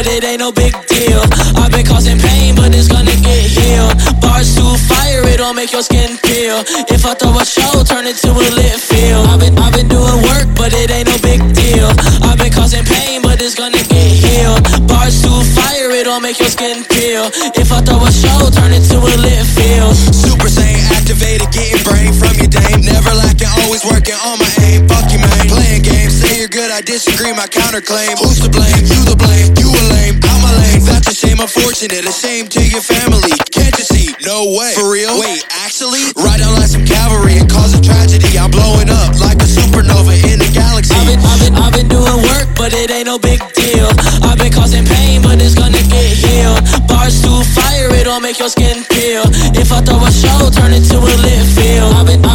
but it ain't no big deal. I've been causing pain, but it's gonna get healed. Bars too fire, it'll make your skin peel. If I throw a show, turn it to a lit field. I've been doing work, but it ain't no big deal. I've been causing pain, but it's gonna get healed. Bars too fire, it'll make your skin peel. If I throw a show, turn it to a lit field. Super Saiyan activated, getting brain from your dame. Never lacking, always working on my aim. Fuck you, man. Playing games, say you're good, I disagree, my counterclaim. Who's to blame? You the blame. You a lame, out my lane. That's a shame, unfortunate, a shame to your family. Can't you see? No way. For real? Wait, actually? Ride down like some cavalry and cause a tragedy. I'm blowing up like a supernova in the galaxy. I've been doing work, but it ain't no big deal. I've been causing pain, but it's gonna get healed. Bars too fire, it'll make your skin peel. If I throw a show, turn it to a lit field.